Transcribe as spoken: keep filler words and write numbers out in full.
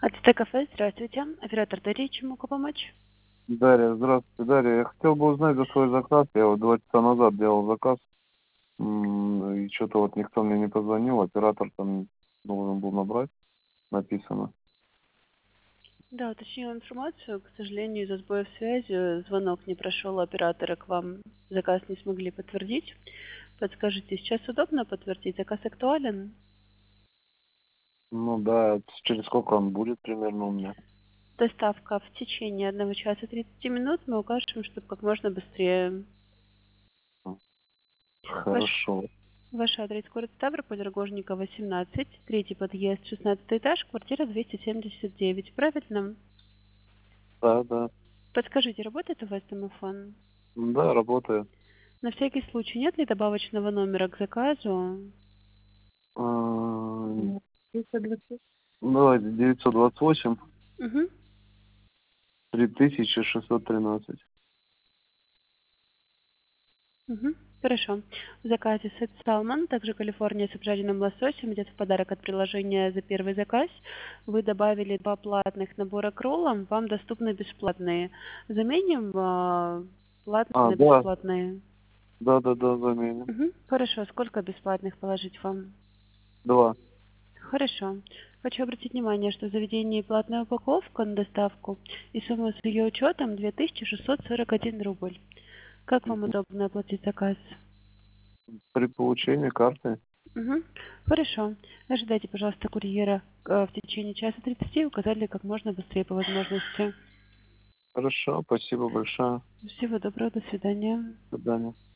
АТТ кафе, здравствуйте. Оператор Дарья, чем могу помочь? Дарья, здравствуйте, Дарья. Я хотел бы узнать за свой заказ. Я вот два часа назад делал заказ. М, И что-то вот никто мне не позвонил. Оператор там должен был набрать, написано. Да, уточнила информацию. К сожалению, из-за сбоев связи звонок не прошел, операторы к вам заказ не смогли подтвердить. Подскажите, сейчас удобно подтвердить? Заказ актуален? Ну да, через сколько он будет примерно у меня? Доставка в течение одного часа тридцати минут. Мы укажем, чтобы как можно быстрее. М, Ваш, Хорошо. ваш адрес город Ставрополь, Рогожникова, восемнадцать, третий подъезд, шестнадцатый этаж, квартира двести семьдесят девять. Правильно? Да, да. Подскажите, работает у вас домофон? Да, работаю. На всякий случай, нет ли добавочного номера к заказу? М, Давайте девятьсот двадцать восемь Угу. три тысячи шестьсот тринадцать. Угу. Хорошо. В заказе сет салмон, также Калифорния с обжаренным лососем, идет в подарок от приложения за первый заказ. Вы добавили два платных набора к роллам, вам доступны бесплатные. Заменим а, платные А, на да, бесплатные. да, да, да, заменим. Угу. Хорошо. Сколько бесплатных положить вам? Два. Хорошо. Хочу обратить внимание, что в заведении платная упаковка на доставку и сумма с ее учетом две тысячи шестьсот сорок один рубль. Как вам Мгм. удобно оплатить заказ? При получении карты. Угу. Хорошо. Ожидайте, пожалуйста, курьера э, в течение часа тридцати. Указали как можно быстрее по возможности. Хорошо, спасибо большое. Всего доброго, до свидания. До свидания.